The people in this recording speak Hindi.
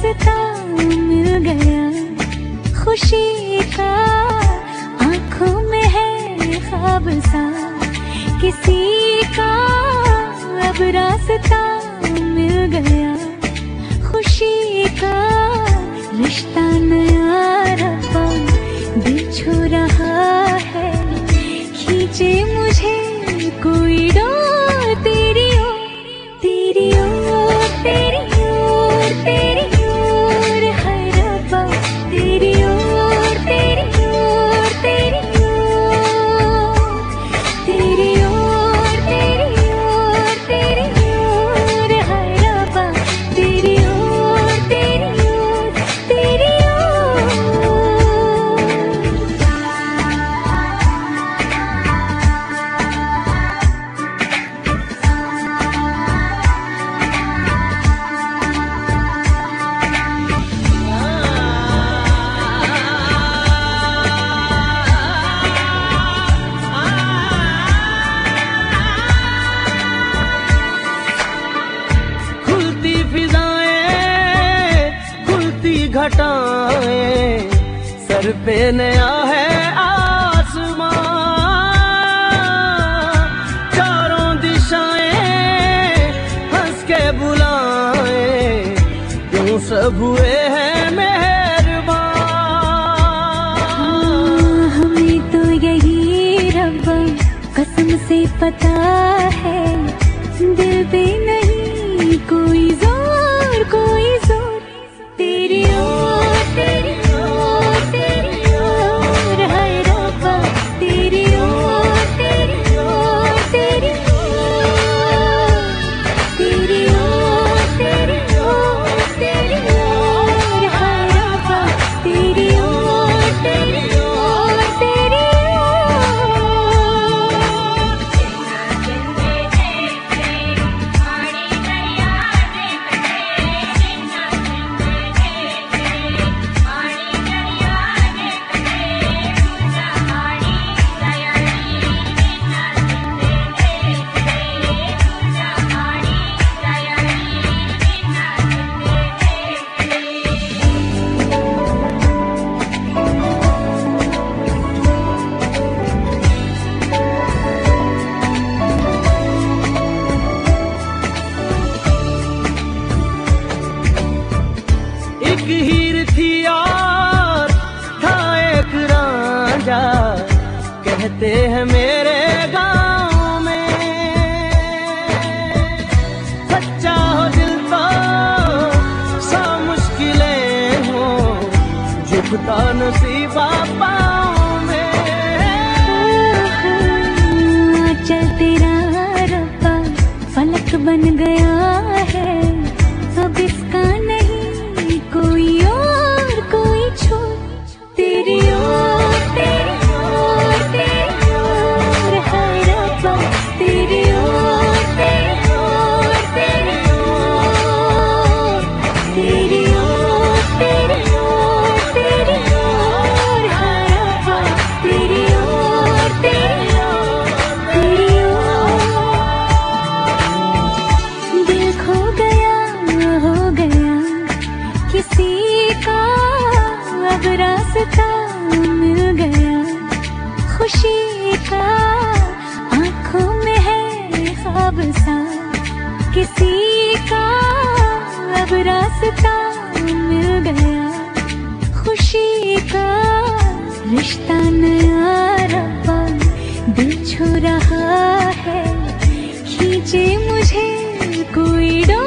रास्ता मिल गया खुशी का, आंखों में है ख्वाब सा किसी का, अब रास्ता मिल गया खुशी का, रिश्ता नया रब्बा दिल छू रहा है, खींचे मुझे कोई डोर तेरी ओर, तेरी ओर, तेरी ओर, तेरी ओर है रब्बा, तेरी ओर, तेरी ओर, तेरी ओर, तेरी ओर, तेरी ओर, तेरी ओर है रब्बा, तेरी ओर, तेरी ओर, तेरी घटाएं, सर पे नया है आसमां, चारों दिशाएं हंस के बुलाएं, तुम सब हुए हैं मेहरबान। हमें तो यही रब्बा कसम से पता है, दिल पे नहीं कोई जोर, कोई जोर, तेरी ओर, तेरी ओर, तेरी ओर है रब्बा, तेरी ओर, तेरी ओर, तेरी ओर, तेरी ओर, तेरी ओर, तेरी ओर है रब्बा, तेरी ओर, तेरी ओर, तेरी एक हीर थी और था एक रांझा, कहते हैं मेरे गांव में, सच्चा हो दिल तो सा मुश्किलें हो, झुकता नसीबा पाँव में। चल तेरा रब्बा फलक बन गया है, अब इसका नहीं कोई और कोई छोर, तेरी ओर, तेरी ओर, तेरी ओर है रब्बा, तेरी ओर, तेरी ओर, तेरी ओर, तेरी ओर, तेरी ओर, तेरी ओर है रब्बा, तेरी ओर, तेरी ओर, तेरी ओर। दिल खो गया हो गया किसी का, अब रास्ता मिल गया खुशी का, आंखों में है ख्वाब सा किसी का, अब रास्ता मिल गया खुशी का, रिश्ता नया रब्बा दिल छू रहा है, खींचे मुझे कोई डोर